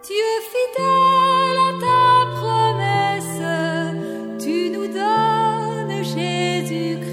Dieu fidèle à ta promesse, tu nous donnes Jésus-Christ.